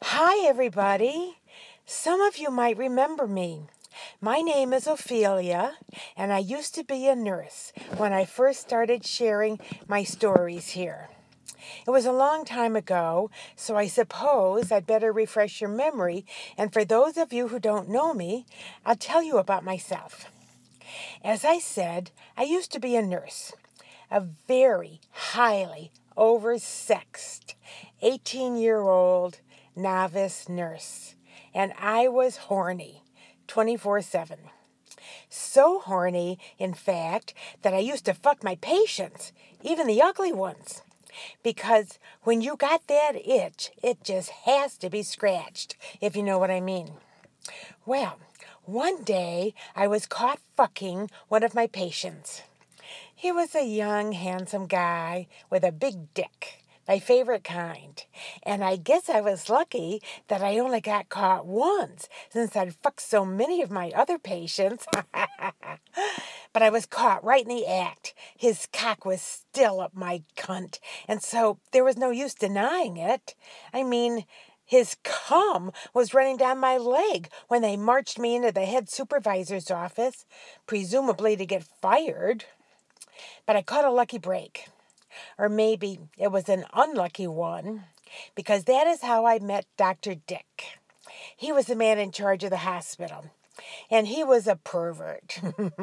Hi, everybody. Some of you might remember me. My name is Ophelia, and I used to be a nurse when I first started sharing my stories here. It was a long time ago, so I suppose I'd better refresh your memory, and for those of you who don't know me, I'll tell you about myself. As I said, I used to be a nurse, a very highly oversexed 18-year-old novice nurse, and I was horny 24/7. So horny, in fact, that I used to fuck my patients, even the ugly ones. Because when you got that itch, it just has to be scratched, if you know what I mean. Well, one day I was caught fucking one of my patients. He was a young, handsome guy with a big dick, my favorite kind. And I guess I was lucky that I only got caught once, since I'd fucked so many of my other patients. But I was caught right in the act. His cock was still up my cunt, and so there was no use denying it. I mean, his cum was running down my leg when they marched me into the head supervisor's office, presumably to get fired. But I caught a lucky break. Or maybe it was an unlucky one, because that is how I met Dr. Dick. He was the man in charge of the hospital, and he was a pervert.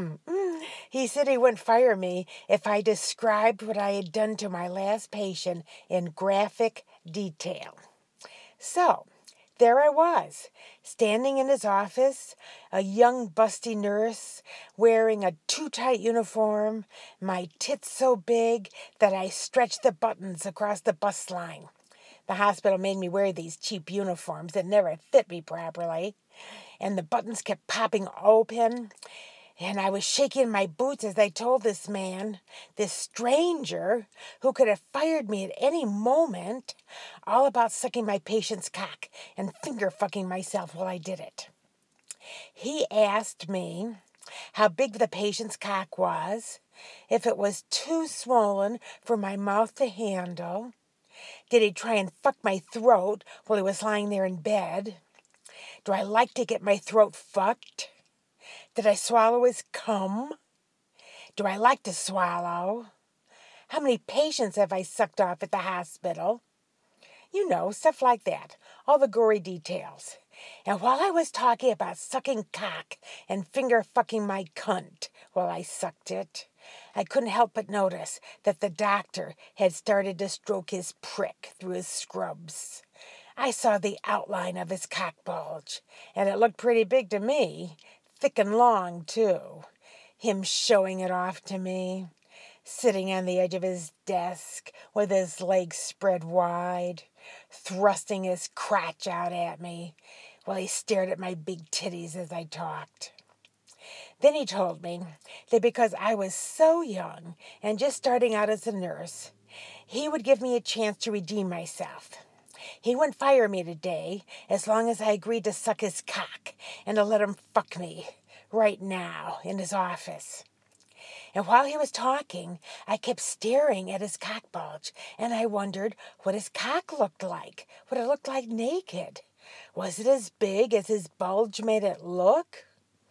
He said he wouldn't fire me if I described what I had done to my last patient in graphic detail. So, there I was, standing in his office, a young busty nurse, wearing a too-tight uniform, my tits so big that I stretched the buttons across the bust line. The hospital made me wear these cheap uniforms that never fit me properly, and the buttons kept popping open, and I was shaking my boots as I told this man, this stranger, who could have fired me at any moment, all about sucking my patient's cock and finger-fucking myself while I did it. He asked me how big the patient's cock was, if it was too swollen for my mouth to handle. Did he try and fuck my throat while he was lying there in bed? Do I like to get my throat fucked? Did I swallow his cum? Do I like to swallow? How many patients have I sucked off at the hospital? You know, stuff like that. All the gory details. And while I was talking about sucking cock and finger-fucking my cunt while I sucked it, I couldn't help but notice that the doctor had started to stroke his prick through his scrubs. I saw the outline of his cock bulge, and it looked pretty big to me, thick and long, too. Him showing it off to me, sitting on the edge of his desk with his legs spread wide, thrusting his crotch out at me while he stared at my big titties as I talked. Then he told me that because I was so young and just starting out as a nurse, he would give me a chance to redeem myself. He wouldn't fire me today as long as I agreed to suck his cock and to let him fuck me right now in his office. And while he was talking, I kept staring at his cock bulge, and I wondered what his cock looked like, what it looked like naked. Was it as big as his bulge made it look?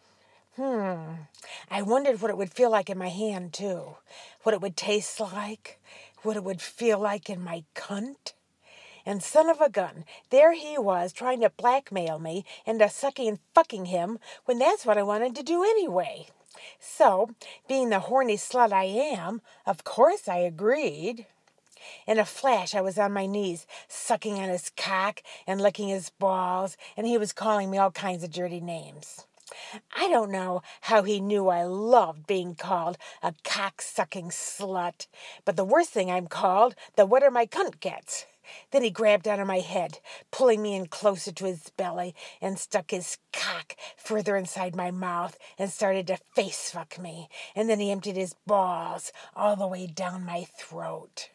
I wondered what it would feel like in my hand, too. What it would taste like. What it would feel like in my cunt. And son of a gun, there he was trying to blackmail me into sucking and fucking him when that's what I wanted to do anyway. So, being the horny slut I am, of course I agreed. In a flash, I was on my knees, sucking on his cock and licking his balls, and he was calling me all kinds of dirty names. I don't know how he knew I loved being called a cock-sucking slut, but the worst thing I'm called, the wetter my cunt gets. Then he grabbed onto my head, pulling me in closer to his belly, and stuck his cock further inside my mouth and started to face-fuck me. And then he emptied his balls all the way down my throat.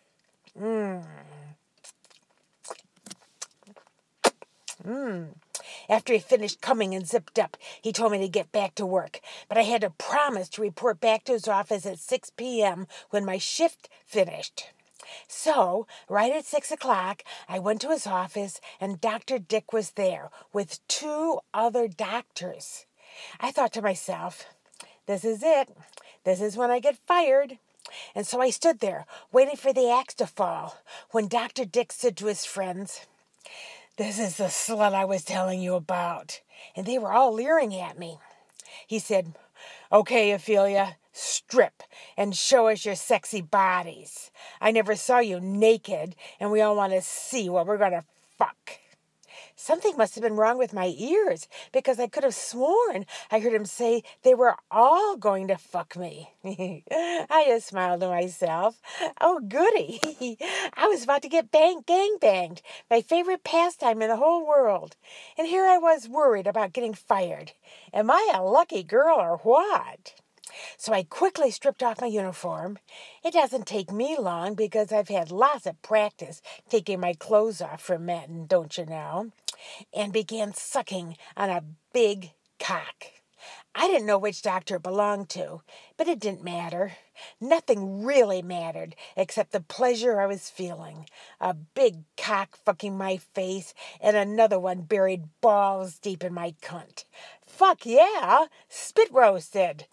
After he finished coming and zipped up, he told me to get back to work, but I had to promise to report back to his office at 6 p.m. when my shift finished. So, right at 6 o'clock, I went to his office, and Dr. Dick was there with 2 other doctors. I thought to myself, this is it. This is when I get fired. And so I stood there, waiting for the axe to fall, when Dr. Dick said to his friends, "This is the slut I was telling you about." And they were all leering at me. He said, "Okay, Ophelia, strip and show us your sexy bodies. I never saw you naked, and we all want to see what we're going to fuck." Something must have been wrong with my ears, because I could have sworn I heard him say they were all going to fuck me. I just smiled to myself. Oh, goody. I was about to get gang-banged, my favorite pastime in the whole world. And here I was worried about getting fired. Am I a lucky girl or what? So I quickly stripped off my uniform. It doesn't take me long because I've had lots of practice taking my clothes off for men, don't you know? And began sucking on a big cock. I didn't know which doctor it belonged to, but it didn't matter. Nothing really mattered except the pleasure I was feeling. A big cock fucking my face and another one buried balls deep in my cunt. Fuck yeah! Spit roasted.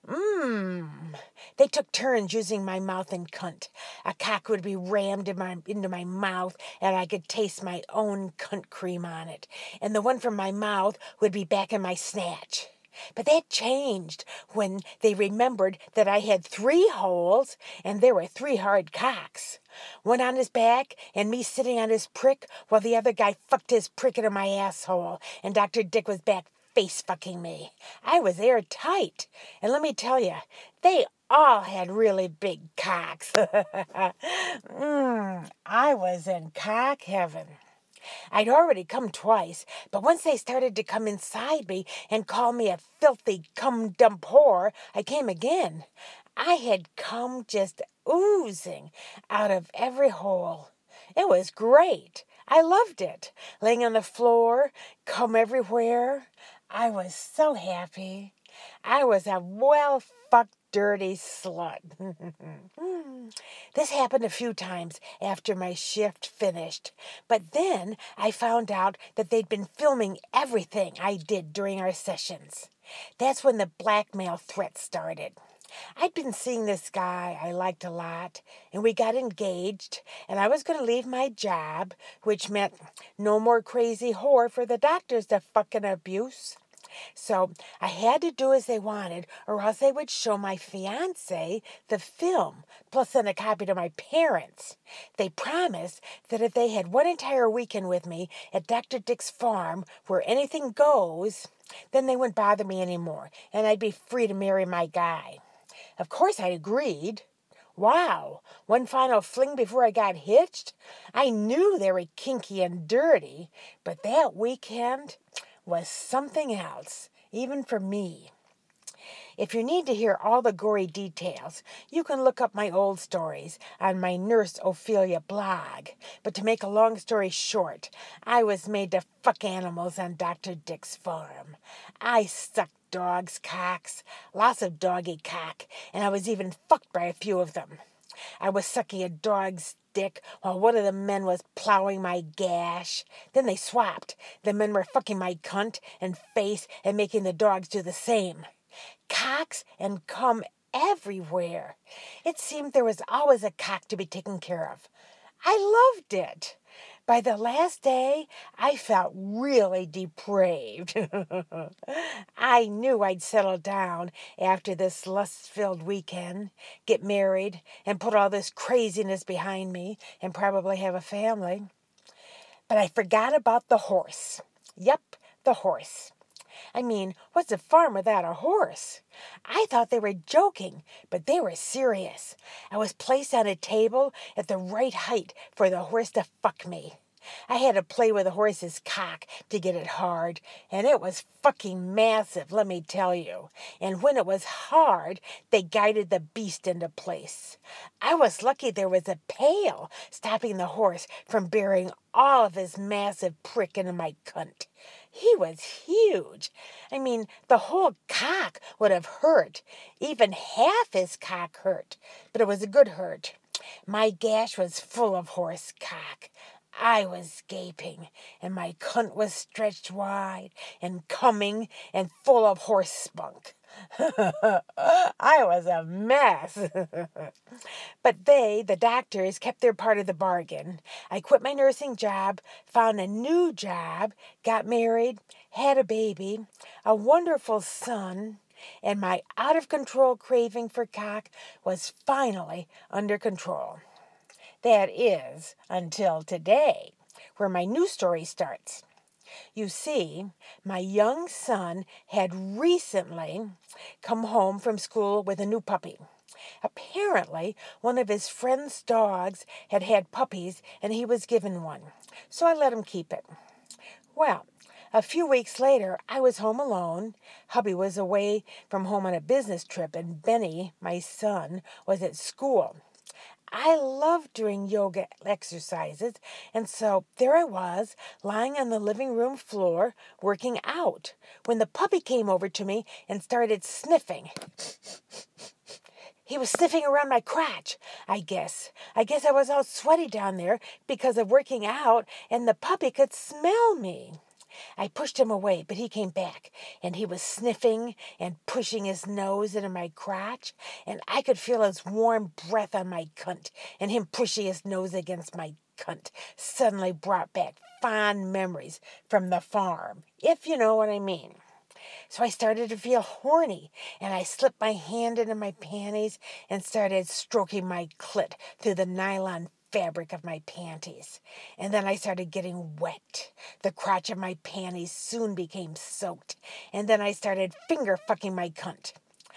They took turns using my mouth and cunt. A cock would be rammed into my mouth, and I could taste my own cunt cream on it. And the one from my mouth would be back in my snatch. But that changed when they remembered that I had 3 holes, and there were 3 hard cocks. One on his back, and me sitting on his prick, while the other guy fucked his prick into my asshole, and Dr. Dick was back face-fucking me. I was airtight, and let me tell you, they all had really big cocks. I was in cock heaven. I'd already come twice, but once they started to come inside me and call me a filthy cum-dump whore, I came again. I had cum just oozing out of every hole. It was great. I loved it. Laying on the floor, cum everywhere. I was so happy. I was a well-fucked dirty slut. This happened a few times after my shift finished, but then I found out that they'd been filming everything I did during our sessions. That's when the blackmail threats started. I'd been seeing this guy I liked a lot, and we got engaged, and I was going to leave my job, which meant no more crazy whore for the doctors to fucking abuse. So I had to do as they wanted, or else they would show my fiancé the film, plus send a copy to my parents. They promised that if they had one entire weekend with me at Dr. Dick's farm where anything goes, then they wouldn't bother me anymore, and I'd be free to marry my guy. Of course I agreed. Wow, one final fling before I got hitched? I knew they were kinky and dirty, but that weekend was something else, even for me. If you need to hear all the gory details, you can look up my old stories on my Nurse Ophelia blog. But to make a long story short, I was made to fuck animals on Dr. Dick's farm. I sucked dogs' cocks, lots of doggy cock, and I was even fucked by a few of them. I was sucking a dog's dick while one of the men was plowing my gash. Then they swapped. The men were fucking my cunt and face and making the dogs do the same. Cocks and cum everywhere. It seemed there was always a cock to be taken care of. I loved it. By the last day, I felt really depraved. I knew I'd settle down after this lust-filled weekend, get married, and put all this craziness behind me, and probably have a family. But I forgot about the horse. Yep, the horse. I mean, what's a farm without a horse? I thought they were joking, but they were serious. I was placed on a table at the right height for the horse to fuck me. I had to play with the horse's cock to get it hard, and it was fucking massive, let me tell you. And when it was hard, they guided the beast into place. I was lucky there was a pail stopping the horse from burying all of his massive prick into my cunt. He was huge. I mean, the whole cock would have hurt. Even half his cock hurt. But it was a good hurt. My gash was full of horse cock. I was gaping, and my cunt was stretched wide and coming and full of horse spunk. I was a mess. But the doctors, kept their part of the bargain. I quit my nursing job, found a new job, got married, had a baby, a wonderful son, and my out-of-control craving for cock was finally under control. That is, until today, where my new story starts. You see, my young son had recently come home from school with a new puppy. Apparently, one of his friend's dogs had had puppies and he was given one, so I let him keep it. Well, a few weeks later, I was home alone. Hubby was away from home on a business trip, and Benny, my son, was at school. I love doing yoga exercises, and so there I was, lying on the living room floor, working out, when the puppy came over to me and started sniffing. He was sniffing around my crotch, I guess. I guess I was all sweaty down there because of working out, and the puppy could smell me. I pushed him away, but he came back, and he was sniffing and pushing his nose into my crotch, and I could feel his warm breath on my cunt, and him pushing his nose against my cunt suddenly brought back fond memories from the farm, if you know what I mean. So I started to feel horny, and I slipped my hand into my panties and started stroking my clit through the nylon fabric of my panties. And then I started getting wet. The crotch of my panties soon became soaked, and then I started finger fucking my cunt.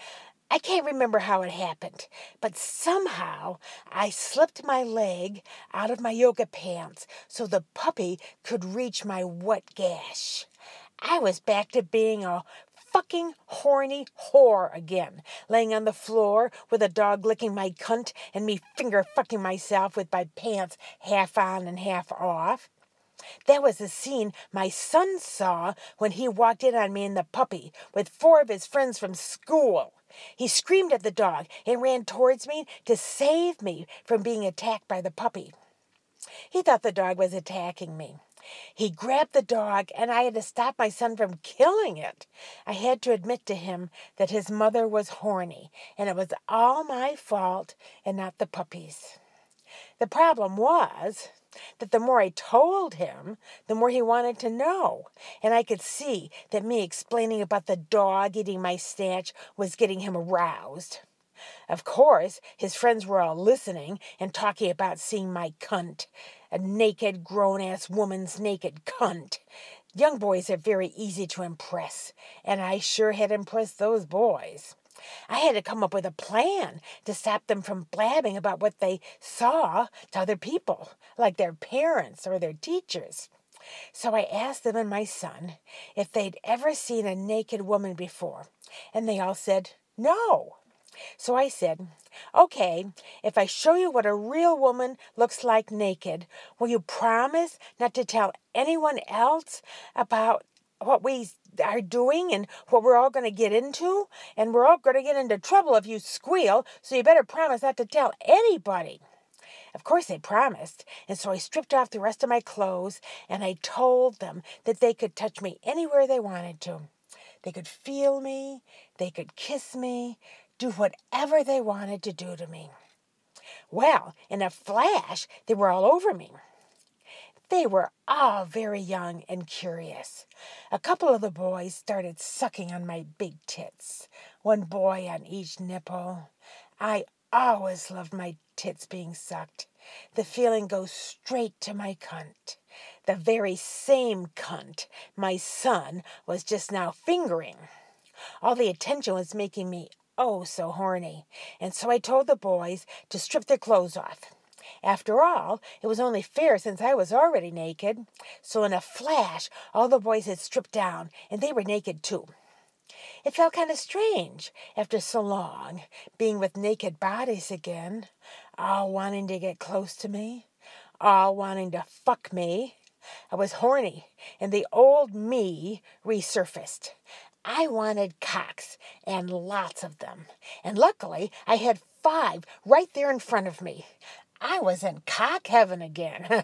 I can't remember how it happened, but somehow I slipped my leg out of my yoga pants so the puppy could reach my wet gash. I was back to being a fucking horny whore again, laying on the floor with a dog licking my cunt and me finger fucking myself with my pants half on and half off. That was the scene my son saw when he walked in on me and the puppy with 4 of his friends from school. He screamed at the dog and ran towards me to save me from being attacked by the puppy. He thought the dog was attacking me. He grabbed the dog, and I had to stop my son from killing it. I had to admit to him that his mother was horny, and it was all my fault and not the puppy's. The problem was that the more I told him, the more he wanted to know, and I could see that me explaining about the dog eating my snatch was getting him aroused. Of course, his friends were all listening and talking about seeing my cunt, a naked, grown-ass woman's naked cunt. Young boys are very easy to impress, and I sure had impressed those boys. I had to come up with a plan to stop them from blabbing about what they saw to other people, like their parents or their teachers. So I asked them and my son if they'd ever seen a naked woman before, and they all said no. So I said, okay, if I show you what a real woman looks like naked, will you promise not to tell anyone else about what we are doing and what we're all going to get into? And we're all going to get into trouble if you squeal, so you better promise not to tell anybody. Of course they promised, and so I stripped off the rest of my clothes, and I told them that they could touch me anywhere they wanted to. They could feel me, they could kiss me, do whatever they wanted to do to me. Well, in a flash, they were all over me. They were all very young and curious. A couple of the boys started sucking on my big tits, one boy on each nipple. I always loved my tits being sucked. The feeling goes straight to my cunt. The very same cunt my son was just now fingering. All the attention was making me oh so horny, and so I told the boys to strip their clothes off. After all, it was only fair since I was already naked. So in a flash, all the boys had stripped down, and they were naked too. It felt kind of strange after so long, being with naked bodies again, all wanting to get close to me, all wanting to fuck me. I was horny, and the old me resurfaced. I wanted cocks, and lots of them. And luckily, I had 5 right there in front of me. I was in cock heaven again.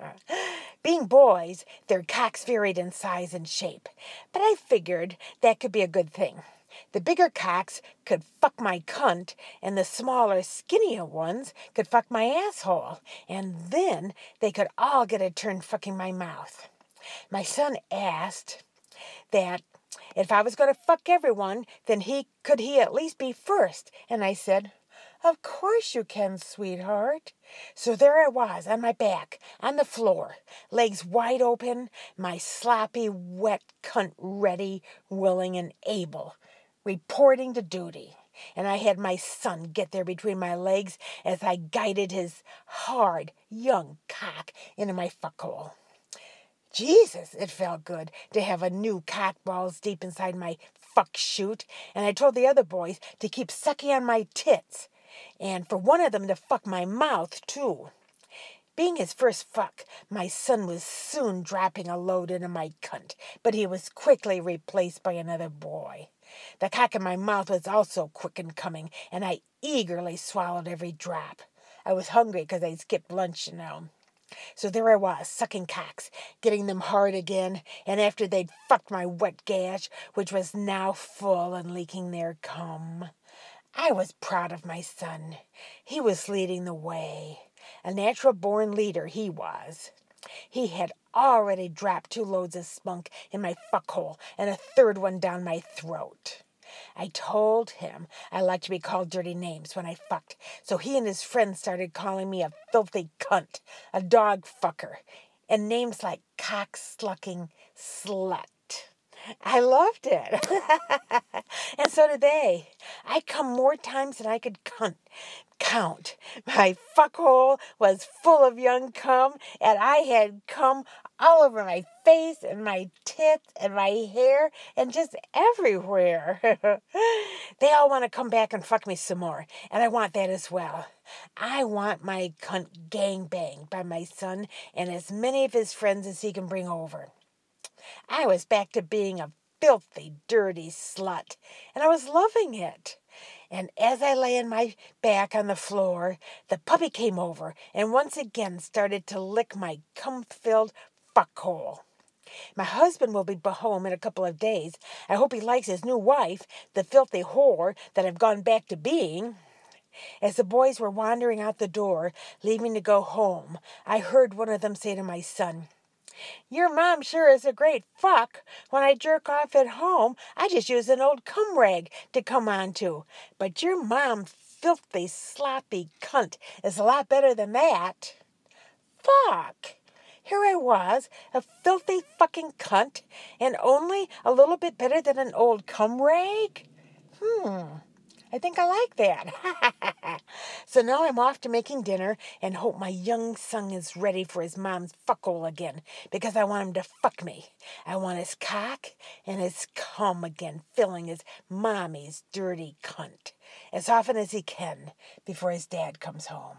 Being boys, their cocks varied in size and shape, but I figured that could be a good thing. The bigger cocks could fuck my cunt, and the smaller, skinnier ones could fuck my asshole, and then they could all get a turn fucking my mouth. My son asked that if I was going to fuck everyone, then could he at least be first? And I said, "Of course you can, sweetheart." So there I was, on my back, on the floor, legs wide open, my sloppy, wet cunt ready, willing, and able, reporting to duty. And I had my son get there between my legs as I guided his hard, young cock into my fuckhole. Jesus, it felt good to have a new cock balls deep inside my fuck chute, and I told the other boys to keep sucking on my tits, and for one of them to fuck my mouth, too. Being his first fuck, my son was soon dropping a load into my cunt, but he was quickly replaced by another boy. The cock in my mouth was also quick in coming, and I eagerly swallowed every drop. I was hungry because I'd skipped lunch, So there I was, sucking cocks, getting them hard again, and after they'd fucked my wet gash, which was now full and leaking their cum. I was proud of my son. He was leading the way. A natural-born leader he was. He had already dropped 2 loads of spunk in my fuckhole and a 3rd one down my throat. I told him I liked to be called dirty names when I fucked, so he and his friends started calling me a filthy cunt, a dog fucker, and names like cock-slucking slut. I loved it. And so did they. I come more times than I could count. My fuckhole was full of young cum, and I had cum all over my face and my tits and my hair and just everywhere. They all want to come back and fuck me some more, and I want that as well. I want my cunt gangbanged by my son and as many of his friends as he can bring over. I was back to being a filthy, dirty slut, and I was loving it. And as I lay on my back on the floor, the puppy came over and once again started to lick my cum-filled fuckhole. My husband will be home in a couple of days. I hope he likes his new wife, the filthy whore that I've gone back to being. As the boys were wandering out the door, leaving to go home, I heard one of them say to my son, "Your mom sure is a great fuck. When I jerk off at home, I just use an old cum rag to come onto. But your mom, filthy, sloppy cunt, is a lot better than that." Fuck! Here I was, a filthy fucking cunt, and only a little bit better than an old cum rag? I think I like that. So now I'm off to making dinner and hope my young son is ready for his mom's fuckhole again, because I want him to fuck me. I want his cock and his cum again, filling his mommy's dirty cunt as often as he can before his dad comes home.